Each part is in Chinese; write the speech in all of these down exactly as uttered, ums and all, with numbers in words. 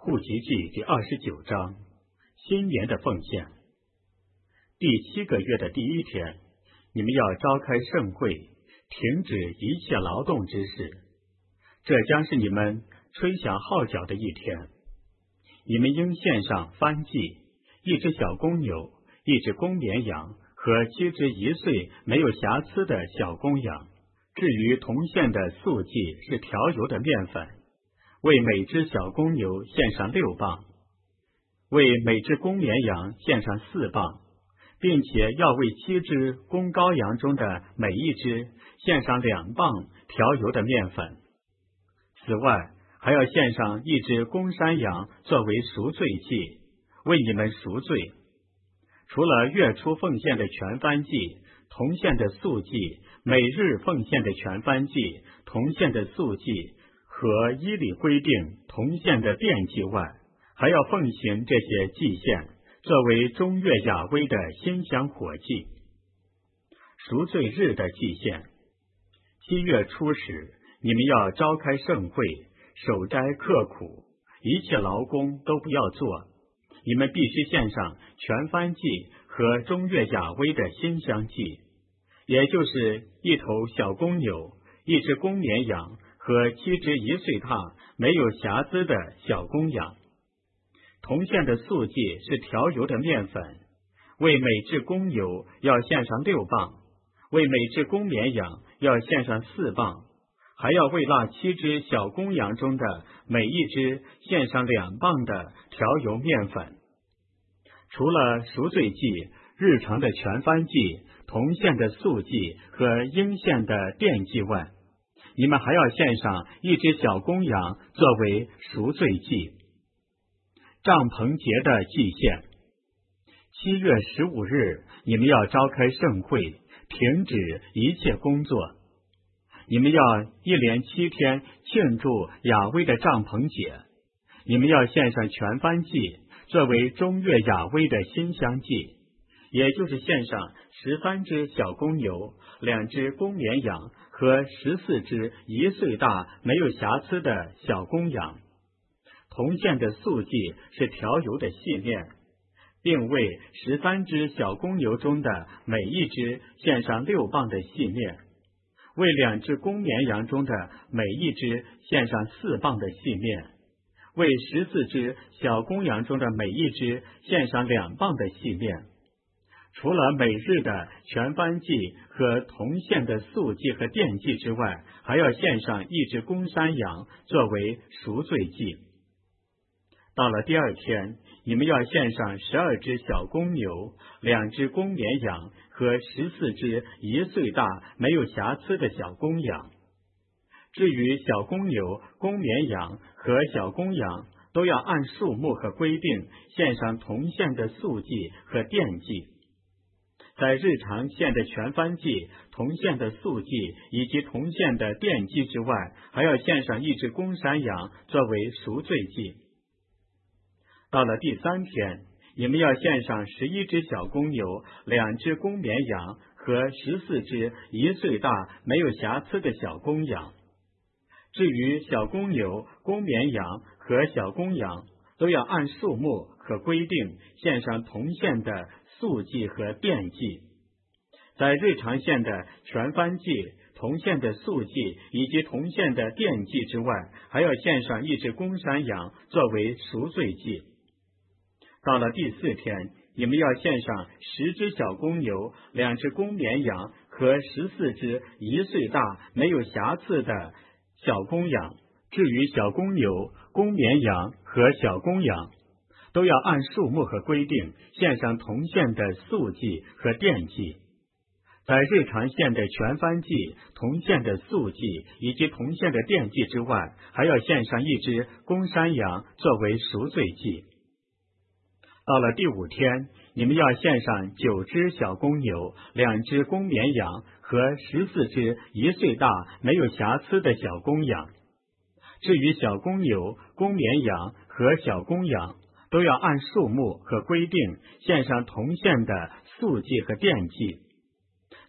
户籍记第二十九章，新年的奉献。第七个月的第一天，你们要召开盛会，停止一切劳动之事。这将是你们吹响号角的一天。你们应献上燔祭，一只小公牛，一只公绵羊和七只一岁没有瑕疵的小公羊。至于同献的素祭是调油的面粉，为每只小公牛献上六磅，为每只公绵羊献上四磅，并且要为七只公羔羊中的每一只献上两磅调油的面粉。此外，还要献上一只公山羊作为赎罪祭，为你们赎罪。除了月初奉献的全燔祭、同献的素祭、每日奉献的全燔祭、同献的素祭和依礼规定同献的奠祭外，还要奉行这些祭献，作为中月雅威的馨香火祭。赎罪日的祭献。七月初时，你们要召开盛会，守斋刻苦，一切劳工都不要做。你们必须献上全燔祭和中月雅威的馨香祭，也就是一头小公牛，一只公绵羊和七只一岁大没有瑕疵的小公羊。同献的素祭是调油的面粉，为每只公牛要献上六磅，为每只公绵羊要献上四磅，还要为那七只小公羊中的每一只献上两磅的调油面粉。除了赎罪祭、日常的全燔祭、同献的素祭和应献的奠祭外，你们还要献上一只小公羊作为赎罪祭。帐篷节的祭献。七月十五日，你们要召开盛会，停止一切工作。你们要一连七天庆祝雅威的帐篷节。你们要献上全燔祭，作为中月雅威的馨香祭，也就是献上十三只小公牛、两只公绵羊和十四只一岁大没有瑕疵的小公羊。同献的素祭是调油的细面，并为十三只小公牛中的每一只献上六磅的细面，为两只公绵羊中的每一只献上四磅的细面，为十四只小公羊中的每一只献上两磅的细面。除了每日的全燔祭和同献的素祭和奠祭之外，还要献上一只公山羊作为赎罪祭。到了第二天，你们要献上十二只小公牛、两只公绵羊和十四只一岁大没有瑕疵的小公羊。至于小公牛、公绵羊和小公羊，都要按数目和规定献上同献的素祭和奠祭。在日常献的全燔祭、同献的素祭以及同献的奠祭之外，还要献上一只公山羊作为赎罪祭。到了第三天，你们要献上十一只小公牛、两只公绵羊和十四只一岁大没有瑕疵的小公羊。至于小公牛、公绵羊和小公羊，都要按数目和规定献上同献的素祭和奠祭。在日常献的全燔祭、同献的素祭以及同献的奠祭之外，还要献上一只公山羊作为赎罪祭。到了第四天，你们要献上十只小公牛、两只公绵羊和十四只一岁大没有瑕疵的小公羊。至于小公牛、公绵羊和小公羊，都要按数目和规定献上同献的素祭和奠祭。在日常献的全燔祭、同献的素祭以及同献的奠祭之外，还要献上一只公山羊作为赎罪祭。到了第五天，你们要献上九只小公牛、两只公绵羊和十四只一岁大没有瑕疵的小公羊。至于小公牛、公绵羊和小公羊，都要按数目和规定献上同献的素祭和奠祭。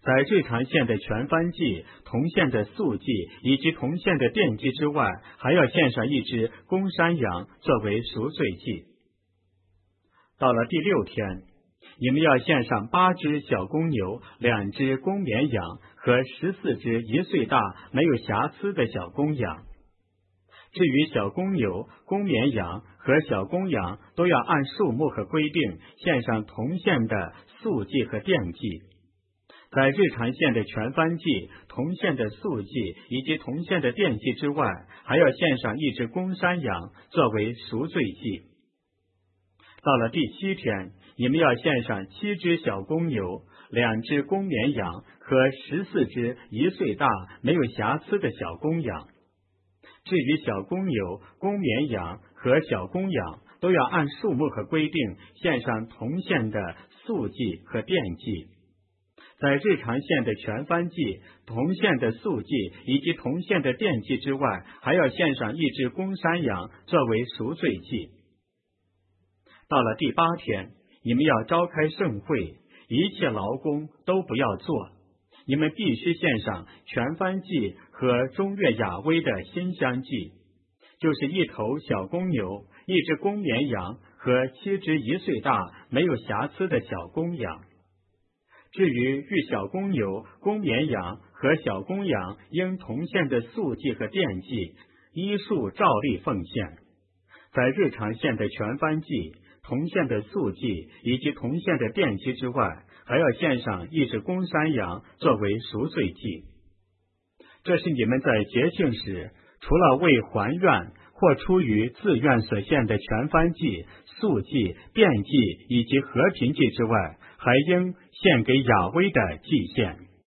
在日常献的全燔祭、同献的素祭以及同献的奠祭之外，还要献上一只公山羊作为赎罪祭。到了第六天，你们要献上八只小公牛、两只公绵羊和十四只一岁大没有瑕疵的小公羊。至于小公牛、公绵羊和小公羊，都要按数目和规定献上同献的素祭和奠祭。在日常献的全燔祭、同献的素祭以及同献的奠祭之外，还要献上一只公山羊作为赎罪祭。到了第七天，你们要献上七只小公牛、两只公绵羊和十四只一岁大没有瑕疵的小公羊。至于小公牛、公绵羊和小公羊，都要按数目和规定献上同献的素祭和奠祭。在日常献的全燔祭、同献的素祭以及同献的奠祭之外，还要献上一只公山羊作为赎罪祭。到了第八天，你们要召开盛会，一切劳工都不要做，你们必须献上全燔祭和中月雅威的馨香祭，就是一头小公牛、一只公绵羊和七只一岁大没有瑕疵的小公羊。至于遇小公牛、公绵羊和小公羊应同献的素祭和奠祭，依数照例奉献。在日常献的全燔祭、同献的素祭以及同献的奠祭之外，还要献上一只公山羊作为赎罪祭。这是你们在节庆时，除了为还愿或出于自愿所献的全燔祭、素祭、奠祭以及和平祭之外，还应献给雅威的祭献。